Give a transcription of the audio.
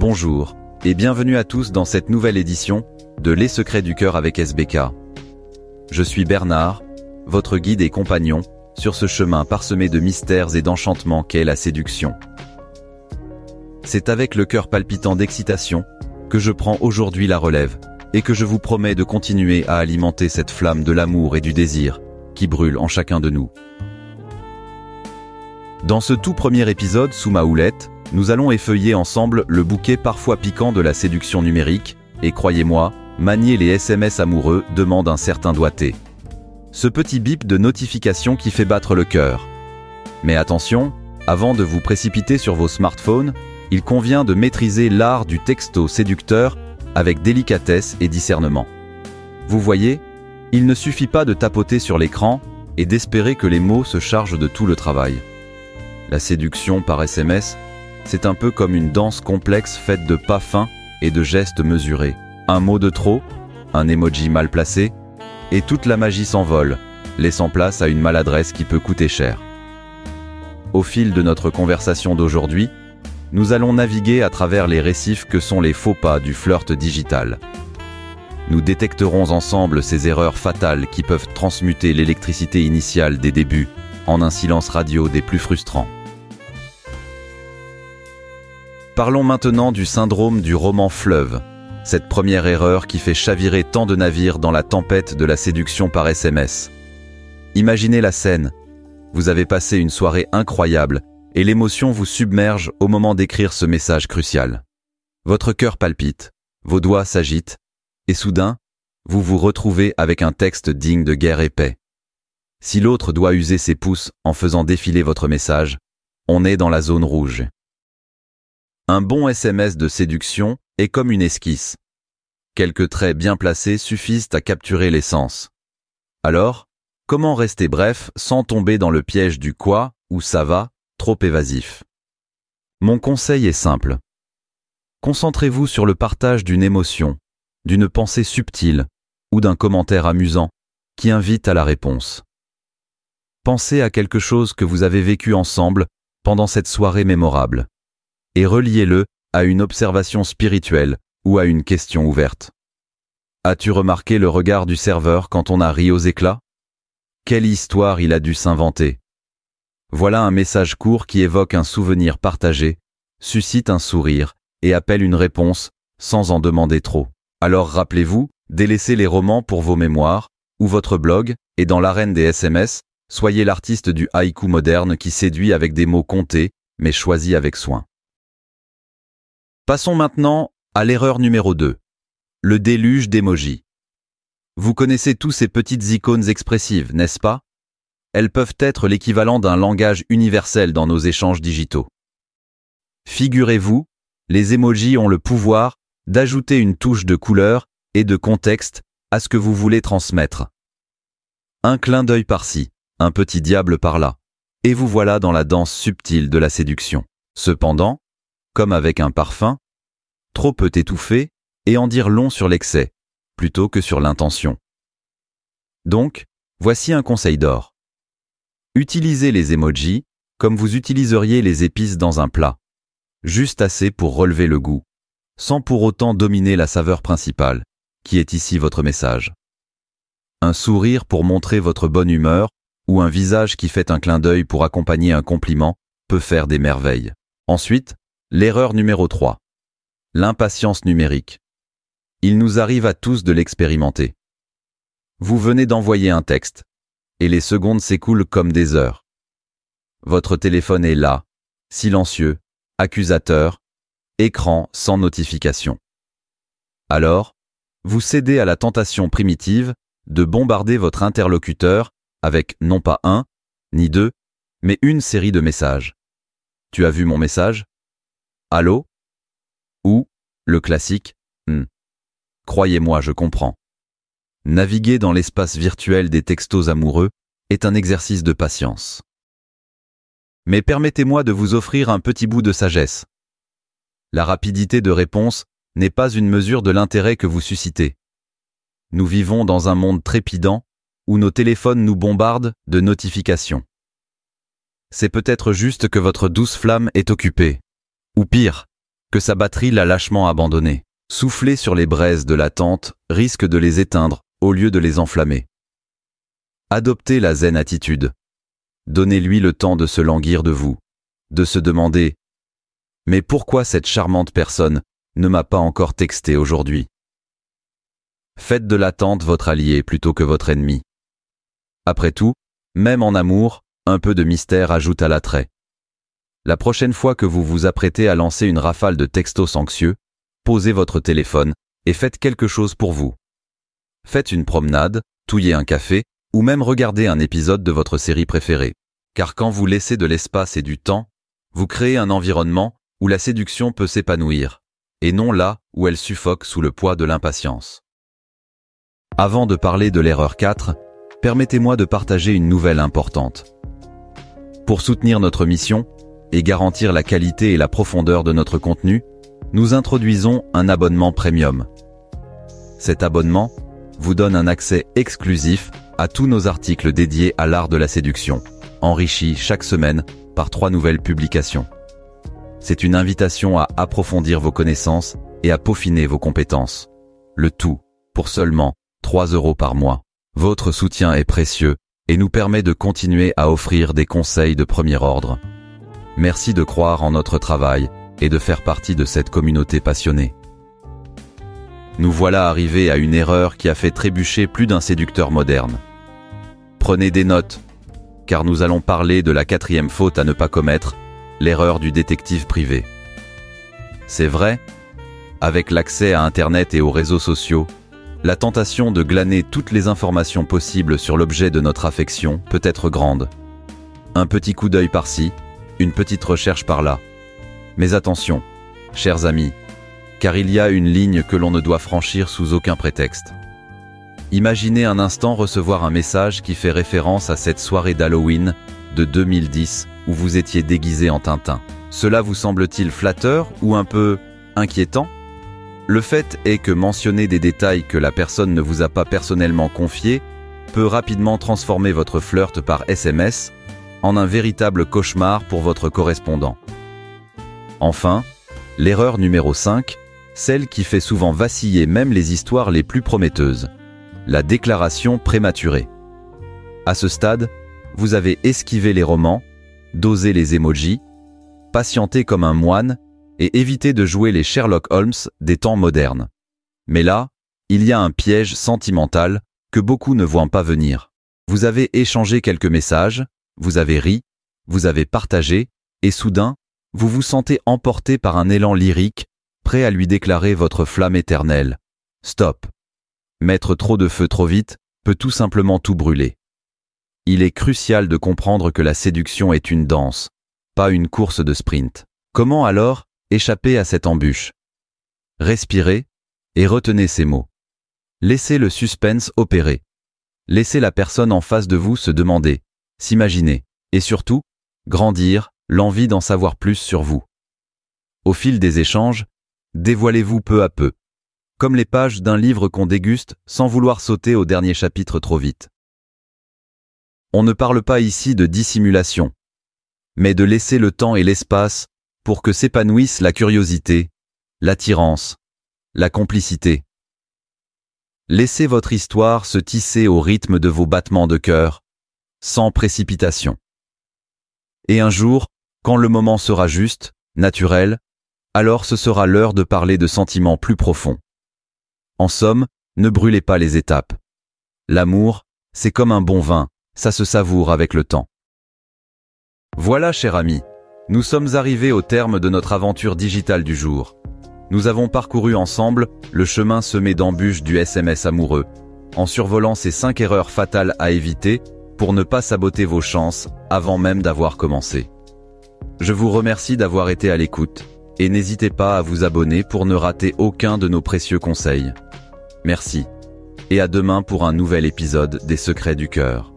Bonjour, et bienvenue à tous dans cette nouvelle édition de Les Secrets du Cœur avec SBK. Je suis Bernard, votre guide et compagnon, sur ce chemin parsemé de mystères et d'enchantements qu'est la séduction. C'est avec le cœur palpitant d'excitation que je prends aujourd'hui la relève, et que je vous promets de continuer à alimenter cette flamme de l'amour et du désir qui brûle en chacun de nous. Dans ce tout premier épisode sous ma houlette, nous allons effeuiller ensemble le bouquet parfois piquant de la séduction numérique, et croyez-moi, manier les SMS amoureux demande un certain doigté. Ce petit bip de notification qui fait battre le cœur. Mais attention, avant de vous précipiter sur vos smartphones, il convient de maîtriser l'art du texto séducteur avec délicatesse et discernement. Vous voyez, il ne suffit pas de tapoter sur l'écran et d'espérer que les mots se chargent de tout le travail. La séduction par SMS, c'est un peu comme une danse complexe faite de pas fins et de gestes mesurés. Un mot de trop, un emoji mal placé, et toute la magie s'envole, laissant place à une maladresse qui peut coûter cher. Au fil de notre conversation d'aujourd'hui, nous allons naviguer à travers les récifs que sont les faux pas du flirt digital. Nous détecterons ensemble ces erreurs fatales qui peuvent transmuter l'électricité initiale des débuts en un silence radio des plus frustrants. Parlons maintenant du syndrome du roman fleuve, cette première erreur qui fait chavirer tant de navires dans la tempête de la séduction par SMS. Imaginez la scène. Vous avez passé une soirée incroyable et l'émotion vous submerge au moment d'écrire ce message crucial. Votre cœur palpite, vos doigts s'agitent, et soudain, vous vous retrouvez avec un texte digne de guerre et paix. Si l'autre doit user ses pouces en faisant défiler votre message, on est dans la zone rouge. Un bon SMS de séduction est comme une esquisse. Quelques traits bien placés suffisent à capturer l'essence. Alors, comment rester bref sans tomber dans le piège du quoi ou ça va, trop évasif? Mon conseil est simple. Concentrez-vous sur le partage d'une émotion, d'une pensée subtile ou d'un commentaire amusant qui invite à la réponse. Pensez à quelque chose que vous avez vécu ensemble pendant cette soirée mémorable et reliez-le à une observation spirituelle ou à une question ouverte. As-tu remarqué le regard du serveur quand on a ri aux éclats? Quelle histoire il a dû s'inventer? Voilà un message court qui évoque un souvenir partagé, suscite un sourire et appelle une réponse sans en demander trop. Alors rappelez-vous, délaissez les romans pour vos mémoires ou votre blog et dans l'arène des SMS, soyez l'artiste du haïku moderne qui séduit avec des mots comptés mais choisis avec soin. Passons maintenant à l'erreur numéro 2, le déluge d'émojis. Vous connaissez tous ces petites icônes expressives, n'est-ce pas? Elles peuvent être l'équivalent d'un langage universel dans nos échanges digitaux. Figurez-vous, les émojis ont le pouvoir d'ajouter une touche de couleur et de contexte à ce que vous voulez transmettre. Un clin d'œil par-ci, un petit diable par-là, et vous voilà dans la danse subtile de la séduction. Cependant, comme avec un parfum, trop peut étouffer et en dire long sur l'excès, plutôt que sur l'intention. Donc, voici un conseil d'or. Utilisez les emojis comme vous utiliseriez les épices dans un plat, juste assez pour relever le goût, sans pour autant dominer la saveur principale, qui est ici votre message. Un sourire pour montrer votre bonne humeur ou un visage qui fait un clin d'œil pour accompagner un compliment peut faire des merveilles. Ensuite, l'erreur numéro 3. L'impatience numérique. Il nous arrive à tous de l'expérimenter. Vous venez d'envoyer un texte, et les secondes s'écoulent comme des heures. Votre téléphone est là, silencieux, accusateur, écran sans notification. Alors, vous cédez à la tentation primitive de bombarder votre interlocuteur avec non pas un, ni deux, mais une série de messages. Tu as vu mon message? Allô? Ou, le classique, Croyez-moi, je comprends. Naviguer dans l'espace virtuel des textos amoureux est un exercice de patience. Mais permettez-moi de vous offrir un petit bout de sagesse. La rapidité de réponse n'est pas une mesure de l'intérêt que vous suscitez. Nous vivons dans un monde trépidant où nos téléphones nous bombardent de notifications. C'est peut-être juste que votre douce flamme est occupée. Ou pire, que sa batterie l'a lâchement abandonné. Souffler sur les braises de l'attente risque de les éteindre au lieu de les enflammer. Adoptez la zen attitude. Donnez-lui le temps de se languir de vous, de se demander « Mais pourquoi cette charmante personne ne m'a pas encore texté aujourd'hui ?» Faites de l'attente votre allié plutôt que votre ennemi. Après tout, même en amour, un peu de mystère ajoute à l'attrait. La prochaine fois que vous vous apprêtez à lancer une rafale de textos anxieux, posez votre téléphone et faites quelque chose pour vous. Faites une promenade, touillez un café, ou même regardez un épisode de votre série préférée. Car quand vous laissez de l'espace et du temps, vous créez un environnement où la séduction peut s'épanouir, et non là où elle suffoque sous le poids de l'impatience. Avant de parler de l'erreur 4, permettez-moi de partager une nouvelle importante. Pour soutenir notre mission et garantir la qualité et la profondeur de notre contenu, nous introduisons un abonnement premium. Cet abonnement vous donne un accès exclusif à tous nos articles dédiés à l'art de la séduction, enrichis chaque semaine par 3 nouvelles publications. C'est une invitation à approfondir vos connaissances et à peaufiner vos compétences. Le tout pour seulement 3 € par mois. Votre soutien est précieux et nous permet de continuer à offrir des conseils de premier ordre. Merci de croire en notre travail et de faire partie de cette communauté passionnée. Nous voilà arrivés à une erreur qui a fait trébucher plus d'un séducteur moderne. Prenez des notes, car nous allons parler de la 4e faute à ne pas commettre, l'erreur du détective privé. C'est vrai, avec l'accès à Internet et aux réseaux sociaux, la tentation de glaner toutes les informations possibles sur l'objet de notre affection peut être grande. Un petit coup d'œil par-ci, une petite recherche par-là. Mais attention, chers amis, car il y a une ligne que l'on ne doit franchir sous aucun prétexte. Imaginez un instant recevoir un message qui fait référence à cette soirée d'Halloween de 2010 où vous étiez déguisé en Tintin. Cela vous semble-t-il flatteur ou un peu inquiétant ? Le fait est que mentionner des détails que la personne ne vous a pas personnellement confiés peut rapidement transformer votre flirt par SMS en un véritable cauchemar pour votre correspondant. Enfin, l'erreur numéro 5, celle qui fait souvent vaciller même les histoires les plus prometteuses, la déclaration prématurée. À ce stade, vous avez esquivé les romans, dosé les emojis, patienté comme un moine et évité de jouer les Sherlock Holmes des temps modernes. Mais là, il y a un piège sentimental que beaucoup ne voient pas venir. Vous avez échangé quelques messages, vous avez ri, vous avez partagé, et soudain, vous vous sentez emporté par un élan lyrique, prêt à lui déclarer votre flamme éternelle. Stop. Mettre trop de feu trop vite peut tout simplement tout brûler. Il est crucial de comprendre que la séduction est une danse, pas une course de sprint. Comment alors échapper à cette embûche? Respirez et retenez ces mots. Laissez le suspense opérer. Laissez la personne en face de vous se demander, s'imaginer, et surtout, grandir l'envie d'en savoir plus sur vous. Au fil des échanges, dévoilez-vous peu à peu, comme les pages d'un livre qu'on déguste sans vouloir sauter au dernier chapitre trop vite. On ne parle pas ici de dissimulation, mais de laisser le temps et l'espace pour que s'épanouisse la curiosité, l'attirance, la complicité. Laissez votre histoire se tisser au rythme de vos battements de cœur, sans précipitation. Et un jour, quand le moment sera juste, naturel, alors ce sera l'heure de parler de sentiments plus profonds. En somme, ne brûlez pas les étapes. L'amour, c'est comme un bon vin, ça se savoure avec le temps. Voilà, cher ami, nous sommes arrivés au terme de notre aventure digitale du jour. Nous avons parcouru ensemble le chemin semé d'embûches du SMS amoureux, en survolant ces 5 erreurs fatales à éviter pour ne pas saboter vos chances avant même d'avoir commencé. Je vous remercie d'avoir été à l'écoute et n'hésitez pas à vous abonner pour ne rater aucun de nos précieux conseils. Merci et à demain pour un nouvel épisode des Secrets du Cœur.